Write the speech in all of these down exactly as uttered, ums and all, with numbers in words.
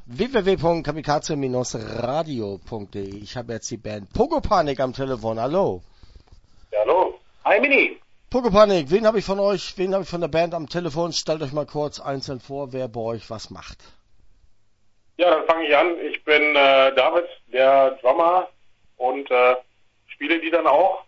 w w w punkt kamikaze radio punkt d e. Ich habe jetzt die Band Pogopanik am Telefon. Hallo. Ja, hallo. Hi, Mini. Pogopanik, wen habe ich von euch, wen habe ich von der Band am Telefon? Stellt euch mal kurz einzeln vor, wer bei euch was macht. Ja, dann fange ich an. Ich bin äh, David, der Drummer, und äh, spiele die dann auch.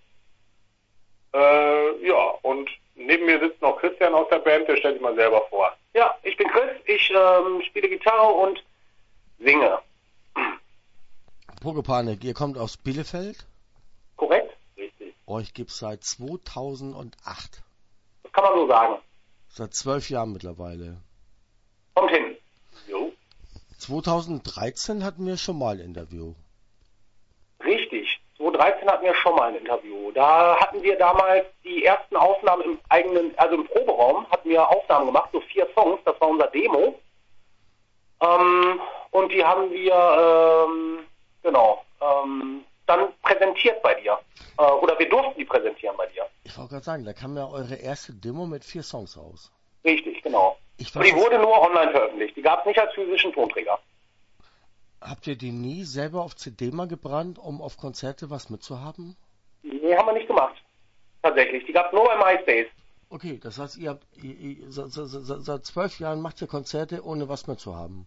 Äh, ja, und neben mir sitzt noch Christian aus der Band, der stellt sich mal selber vor. Ja, ich bin Chris, ich ähm, spiele Gitarre und singe. Pogopanik, ihr kommt aus Bielefeld? Korrekt? Richtig. Euch gibt's seit zweitausendacht. Das kann man so sagen. Seit zwölf Jahren mittlerweile. Kommt hin. Jo. zweitausenddreizehn hatten wir schon mal ein Interview. Richtig. zweitausenddreizehn hatten wir schon mal ein Interview. Da hatten wir damals die ersten Aufnahmen im eigenen, also im Proberaum, hatten wir Aufnahmen gemacht, so vier Songs, das war unser Demo. Ähm, und die haben wir, ähm, genau, ähm, dann präsentiert bei dir. Äh, oder wir durften die präsentieren bei dir. Ich wollte gerade sagen, da kam ja eure erste Demo mit vier Songs raus. Richtig, genau. Ich und die wurde nur online veröffentlicht. Die gab es nicht als physischen Tonträger. Habt ihr die nie selber auf C D mal gebrannt, um auf Konzerte was mitzuhaben? Nee, haben wir nicht gemacht. Tatsächlich. Die gab es nur bei MySpace. Okay, das heißt, ihr habt ihr, ihr, seit, seit, seit zwölf Jahren macht ihr Konzerte, ohne was mitzuhaben.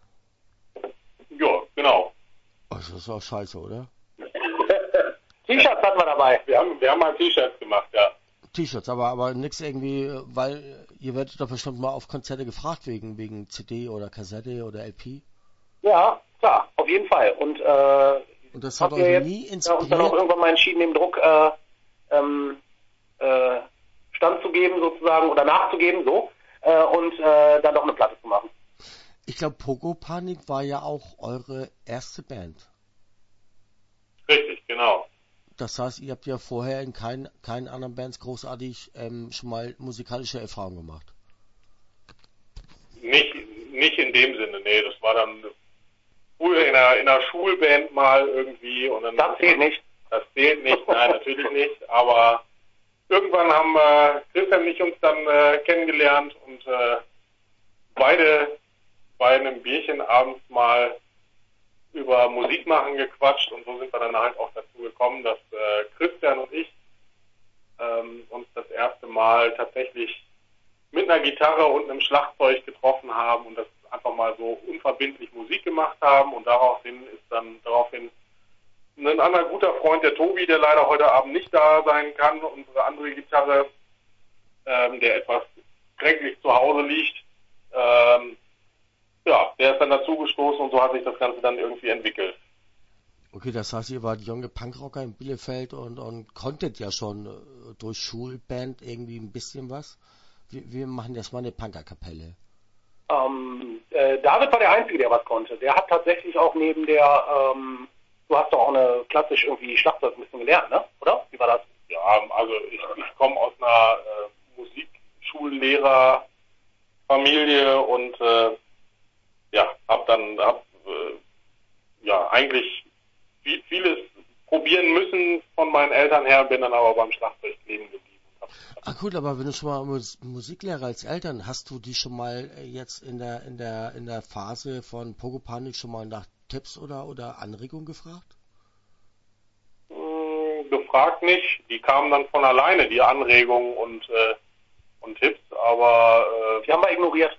Ja, genau. Also das ist auch scheiße, oder? T-Shirts hatten wir dabei. Wir haben, wir haben mal T-Shirts gemacht, ja. T-Shirts, aber, aber nix irgendwie, weil ihr werdet doch bestimmt mal auf Konzerte gefragt wegen, wegen C D oder Kassette oder L P. Ja, klar, auf jeden Fall. Und, äh, Und das hat wir euch jetzt, nie äh, inspiriert? uns dann auch irgendwann mal entschieden, dem Druck äh, ähm, äh, standzugeben sozusagen oder nachzugeben, so, äh, und äh, dann doch eine Platte zu machen. Ich glaube, Pogopanik war ja auch eure erste Band. Richtig, genau. Das heißt, ihr habt ja vorher in kein, keinen anderen Bands großartig ähm, schon mal musikalische Erfahrungen gemacht. Nicht, nicht in dem Sinne, nee, das war dann früher in einer, in einer Schulband mal irgendwie. Und dann Das zählt nicht. Das zählt nicht, nein, natürlich nicht, aber irgendwann haben äh, Christian und ich uns dann äh, kennengelernt und äh, beide bei einem Bierchen abends mal über Musik machen gequatscht, und so sind wir dann halt auch dazu gekommen, dass äh, Christian und ich ähm, uns das erste Mal tatsächlich mit einer Gitarre und einem Schlagzeug getroffen haben und das einfach mal so unverbindlich Musik gemacht haben, und daraufhin ist dann daraufhin ein anderer guter Freund, der Tobi, der leider heute Abend nicht da sein kann, unsere andere Gitarre, ähm, der etwas kränklich zu Hause liegt, ähm, ja, der ist dann dazugestoßen, und so hat sich das Ganze dann irgendwie entwickelt. Okay, das heißt, ihr wart junge Punkrocker in Bielefeld und, und konntet ja schon äh, durch Schulband irgendwie ein bisschen was. Wir, wir machen jetzt mal eine Punkerkapelle. Ähm, äh, David war der Einzige, der was konnte. Der hat tatsächlich auch neben der, ähm, du hast doch auch eine klassisch irgendwie Schlagzeug ein bisschen gelernt, ne? Oder? Wie war das? Ja, also ich, ich komme aus einer äh, Musikschullehrerfamilie und äh, ja, hab dann hab, äh, ja eigentlich viel, vieles probieren müssen von meinen Eltern her, bin dann aber beim Schlagzeug kleben geblieben. Ah gut, aber wenn du schon mal Mus- Musiklehrer als Eltern, hast du die schon mal äh, jetzt in der in der in der Phase von Pogopanik schon mal nach Tipps oder oder Anregungen gefragt? Hm, gefragt nicht, die kamen dann von alleine, die Anregungen und äh, und Tipps, aber äh, Die haben wir ignoriert.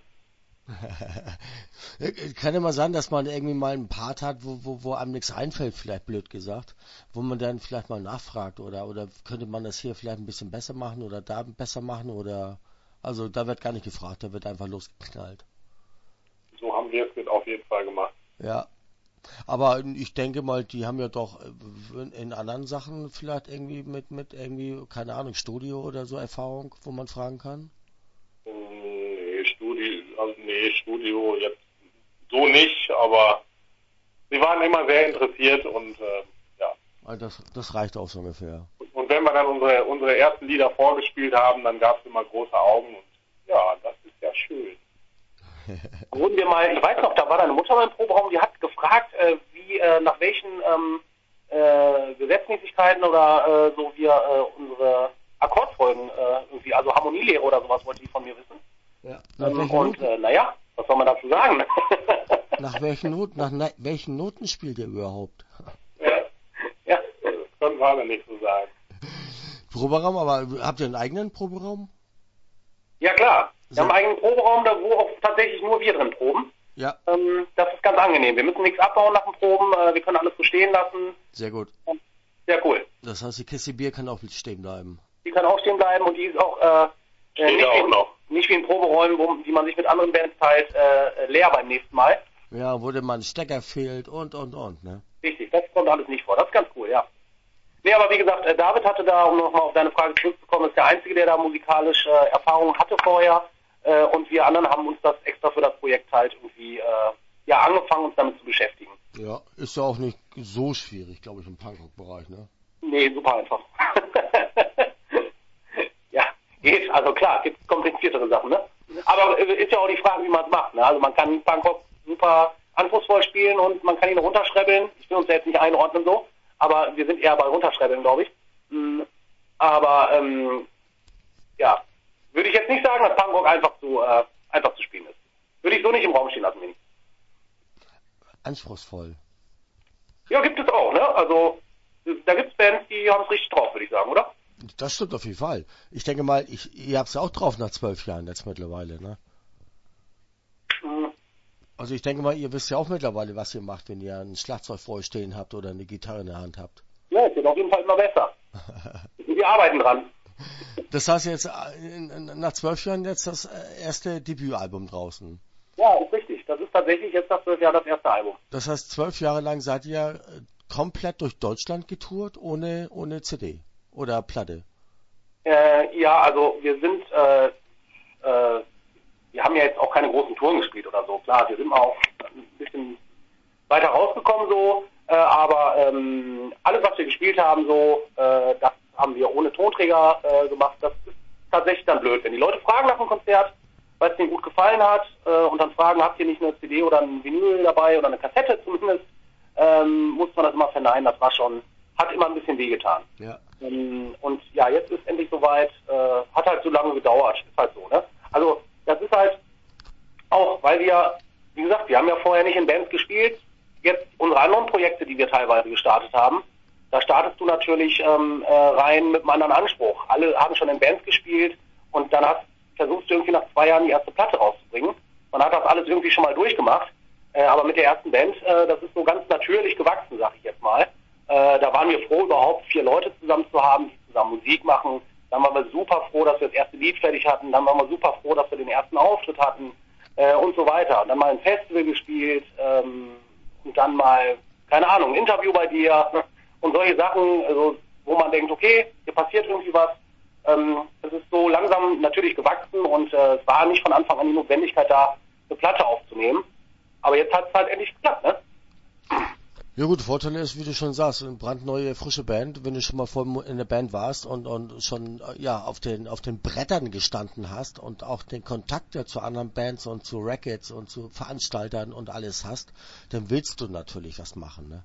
Kann ja mal sein, dass man irgendwie mal einen Part hat, wo, wo, wo einem nichts einfällt, vielleicht blöd gesagt, wo man dann vielleicht mal nachfragt oder oder könnte man das hier vielleicht ein bisschen besser machen oder da besser machen oder also da wird gar nicht gefragt, da wird einfach losgeknallt. so haben wir es auf jeden Fall gemacht. Ja. Aber ich denke mal, die haben ja doch in anderen Sachen vielleicht irgendwie mit mit irgendwie, keine Ahnung, Studio oder so Erfahrung, wo man fragen kann. Nee, Studio, also nee, Studio jetzt so nicht, aber sie waren immer sehr interessiert und äh, ja. Also das, das reicht auch so ungefähr. Und wenn wir dann unsere unsere ersten Lieder vorgespielt haben, dann gab es immer große Augen und ja, das ist ja schön. Wurden wir mal, ich weiß noch, da war deine Mutter mal im Proberaum, die hat gefragt, äh, wie, äh, nach welchen ähm, äh, Gesetzmäßigkeiten oder äh, so wir äh, unsere Akkordfolgen äh, irgendwie, also Harmonielehre oder sowas wollte die von mir wissen. Ja. Ähm, und äh, naja, was soll man dazu sagen? Nach welchen Noten, nach na, welchen Noten spielt ihr überhaupt? Ja, Ja. das können wir aber nicht so sagen. Proberaum, aber habt ihr einen eigenen Proberaum? Ja klar. Wir So. haben einen eigenen Proberaum, da wo auch tatsächlich nur wir drin proben. Ja, Ähm, das ist ganz angenehm. Wir müssen nichts abbauen nach den Proben, äh, wir können alles so stehen lassen. sehr gut. Sehr cool. Das heißt, die Kiste Bier kann auch stehen bleiben. Die kann auch stehen bleiben und die ist auch äh, Steht nicht, ja auch wie, noch. nicht wie in Proberäumen, wo, die man sich mit anderen Bands teilt, äh, leer beim nächsten Mal. Ja, wo dir mal ein Stecker fehlt und, und, und, ne? Richtig, das kommt alles nicht vor. Das ist ganz cool, ja. Nee, aber wie gesagt, äh, David hatte da, um nochmal auf deine Frage zurückzukommen, ist der Einzige, der da musikalisch äh, Erfahrung hatte vorher. Äh, und wir anderen haben uns das extra für das Projekt halt irgendwie äh, ja angefangen, uns damit zu beschäftigen. Ja, ist ja auch nicht so schwierig, glaube ich, im Punkrock-Bereich, ne? Nee, super einfach. Ja, geht. Also klar, gibt kompliziertere Sachen, ne? Aber äh, ist ja auch die Frage, wie man es macht, ne? Also man kann Punkrock super anspruchsvoll spielen und man kann ihn runterschrebbeln. Ich will uns ja jetzt nicht einordnen so, aber wir sind eher bei runterschrebbeln, glaube ich. Mm, Aber ähm, ja, würde ich jetzt nicht sagen, dass Punkrock einfach zu äh, einfach zu spielen ist. Würde ich so nicht im Raum stehen lassen, Mini. Anspruchsvoll. Ja, gibt es auch, ne? Also da gibt es Bands, die haben es richtig drauf, würde ich sagen, oder? Das stimmt auf jeden Fall. Ich denke mal, ich, ihr habt es ja auch drauf nach zwölf Jahren jetzt mittlerweile, ne? Mhm. Also ich denke mal, ihr wisst ja auch mittlerweile, was ihr macht, wenn ihr ein Schlagzeug vor euch stehen habt oder eine Gitarre in der Hand habt. Ja, es wird auf jeden Fall immer besser. Wir arbeiten dran. Das heißt jetzt, äh, in- in- nach zwölf Jahren jetzt das äh, erste Debütalbum draußen. Ja, ist richtig. Das ist tatsächlich jetzt nach zwölf Jahren das erste Album. Das heißt, zwölf Jahre lang seid ihr äh, komplett durch Deutschland getourt, ohne, ohne C D oder Platte. Äh, ja, also wir sind, äh, äh, wir haben ja jetzt auch keine großen Touren gespielt oder so. Klar, wir sind mal auch ein bisschen weiter rausgekommen so, äh, aber ähm, alles, was wir gespielt haben, so, äh, das haben wir ohne Tonträger äh, gemacht. Das ist tatsächlich dann blöd. Wenn die Leute fragen nach dem Konzert, weil es denen gut gefallen hat, äh, und dann fragen, habt ihr nicht eine C D oder ein Vinyl dabei oder eine Kassette zumindest, ähm, muss man das immer verneinen. Das war schon, hat immer ein bisschen wehgetan. Ja. Ähm, Und ja, jetzt ist endlich soweit, äh, hat halt so lange gedauert, ist halt so, ne? Also, das ist halt auch, weil wir, wie gesagt, wir haben ja vorher nicht in Bands gespielt, jetzt unsere anderen Projekte, die wir teilweise gestartet haben, da startest du natürlich ähm, äh, rein mit einem anderen Anspruch. Alle haben schon in Bands gespielt und dann hast, versuchst du irgendwie nach zwei Jahren die erste Platte rauszubringen. Man hat das alles irgendwie schon mal durchgemacht, äh, aber mit der ersten Band, äh, das ist so ganz natürlich gewachsen, sag ich jetzt mal. Äh, da waren wir froh, überhaupt vier Leute zusammen zu haben, die zusammen Musik machen. Dann waren wir super froh, dass wir das erste Lied fertig hatten. Dann waren wir super froh, dass wir den ersten Auftritt hatten äh, und so weiter. Und dann mal ein Festival gespielt ähm, und dann mal, keine Ahnung, ein Interview bei dir und solche Sachen, also, wo man denkt, okay, hier passiert irgendwie was. Ähm, es ist so langsam natürlich gewachsen und äh, es war nicht von Anfang an die Notwendigkeit da, eine Platte aufzunehmen. Aber jetzt hat es halt endlich geklappt, ne? Ja gut, Vorteil ist, wie du schon sagst, eine brandneue, frische Band, wenn du schon mal vor in der Band warst und, und schon äh, ja auf den auf den Brettern gestanden hast und auch den Kontakt ja zu anderen Bands und zu Rackets und zu Veranstaltern und alles hast, dann willst du natürlich was machen, ne?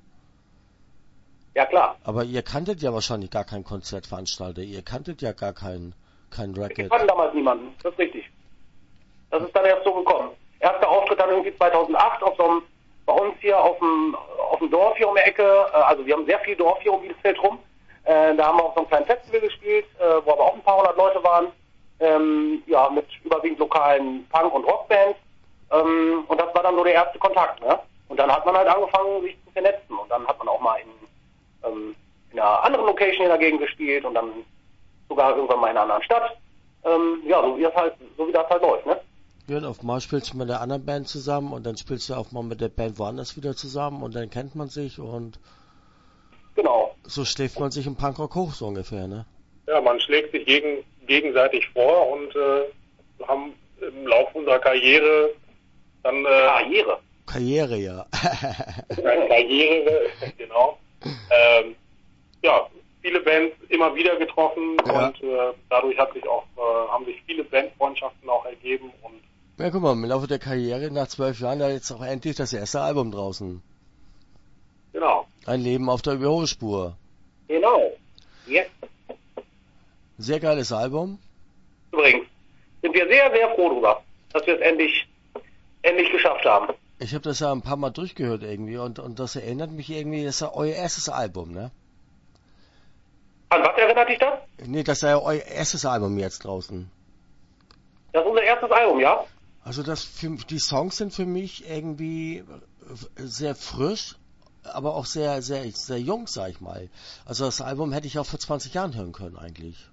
Ja, klar. Aber ihr kanntet ja wahrscheinlich gar keinen Konzertveranstalter, ihr kanntet ja gar keinen kein Wir Racket. kannten damals niemanden, das ist richtig. Das ist dann erst so gekommen. Erster Auftritt dann irgendwie zweitausendacht auf so einem, bei uns hier auf dem, auf dem Dorf hier um die Ecke, äh, also wir haben sehr viel Dorf hier um Bielefeld rum. Äh, da haben wir auf so einem kleinen Festival gespielt, äh, wo aber auch ein paar hundert Leute waren, ähm, ja, mit überwiegend lokalen Punk- und Rockbands. Ähm, und das war dann so der erste Kontakt, ne? Und dann hat man halt angefangen, sich zu vernetzen. Und dann hat man auch mal in, ähm, in einer anderen Location in der Gegend gespielt und dann sogar irgendwann mal in einer anderen Stadt. Ähm, ja, so wie das halt, so wie das halt läuft, ne? Ja, und auf mal spielst du mit der anderen Band zusammen und dann spielst du auch mal mit der Band woanders wieder zusammen und dann kennt man sich und Genau. so schläft man sich im Punkrock hoch, so ungefähr, ne? Ja, man schlägt sich gegen, gegenseitig vor und äh, haben im Laufe unserer Karriere dann äh, Karriere. Karriere, ja. Karriere, genau. Ähm, ja, viele Bands immer wieder getroffen Ja. und äh, dadurch hat sich auch, äh, haben sich viele Bandfreundschaften auch ergeben und Ja, guck mal, im Laufe der Karriere, nach zwölf Jahren, da jetzt auch endlich das erste Album draußen. genau. Ein Leben auf der Überholspur. Genau. Jetzt Sehr geiles Album. übrigens sind wir sehr, sehr froh drüber, dass wir es endlich, endlich geschafft haben. Ich habe das ja ein paar Mal durchgehört irgendwie und, und das erinnert mich irgendwie, das ist ja euer erstes Album, ne? An was erinnert dich das? Nee, das ist ja euer erstes Album jetzt draußen. Das ist unser erstes Album, ja? Also das für, die Songs sind für mich irgendwie sehr frisch, aber auch sehr, sehr, sehr jung, sag ich mal. Also das Album hätte ich auch vor zwanzig Jahren hören können eigentlich.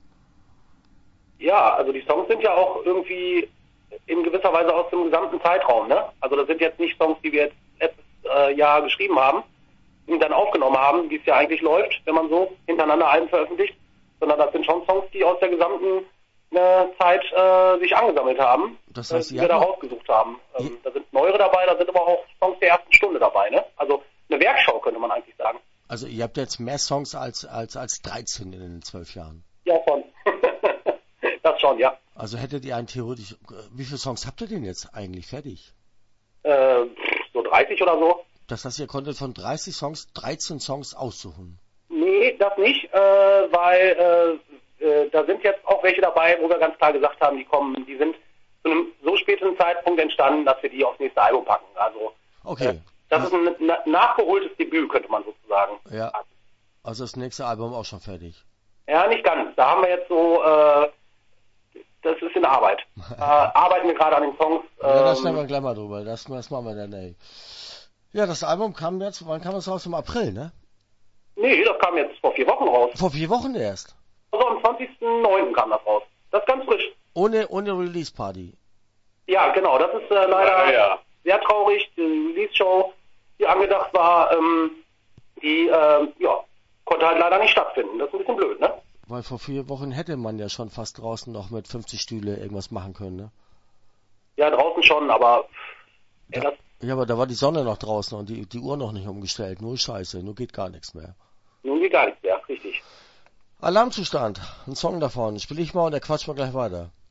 Ja, also die Songs sind ja auch irgendwie in gewisser Weise aus dem gesamten Zeitraum, ne? Also das sind jetzt nicht Songs, die wir jetzt letztes äh, Jahr geschrieben haben und dann aufgenommen haben, wie es ja eigentlich läuft, wenn man so hintereinander Alben veröffentlicht, sondern das sind schon Songs, die aus der gesamten äh, Zeit äh, sich angesammelt haben, das heißt, äh, die wir da rausgesucht haben. Ähm, da sind neuere dabei, da sind aber auch Songs der ersten Stunde dabei, ne? Also eine Werkschau könnte man eigentlich sagen. Also ihr habt jetzt mehr Songs als als als dreizehn in den zwölf Jahren. Ja, schon. Das schon, ja. Also hättet ihr einen theoretisch, wie viele Songs habt ihr denn jetzt eigentlich fertig? Äh, so dreißig oder so. Das heißt, ihr konntet von dreißig Songs dreizehn Songs aussuchen? Nee, das nicht, äh, weil äh, äh, da sind jetzt auch welche dabei, wo wir ganz klar gesagt haben, die kommen, die sind zu einem so späten Zeitpunkt entstanden, dass wir die aufs nächste Album packen. Also okay. Äh, das ist ein na nachgeholtes Debüt, könnte man sozusagen. Ja. Also das nächste Album auch schon fertig? Ja, nicht ganz. Da haben wir jetzt so, äh, das ist in Arbeit. äh, arbeiten wir gerade an den Songs. Ähm, ja, da schneiden wir gleich mal drüber. Das, das machen wir dann, ey. Ja, das Album kam jetzt, wann kam das raus? Im April, ne? Nee, das kam jetzt vor vier Wochen raus. Vor vier Wochen erst? Also am zwanzigsten neunten kam das raus. Das ist ganz frisch. Ohne, ohne Release-Party? Ja, genau. Das ist äh, leider ja, ja. sehr traurig. Die Release-Show, die angedacht war, ähm, die, äh, ja, konnte halt leider nicht stattfinden. Das ist ein bisschen blöd, ne? Weil vor vier Wochen hätte man ja schon fast draußen noch mit fünfzig Stühle irgendwas machen können, ne? Ja, draußen schon, aber... Da, ja, das, ja, aber da war die Sonne noch draußen und die, die Uhr noch nicht umgestellt. Nur Scheiße, nur geht gar nichts mehr. nun geht gar nichts mehr, richtig. Alarmzustand, ein Song davon. Spiel ich mal und der quatscht mal gleich weiter.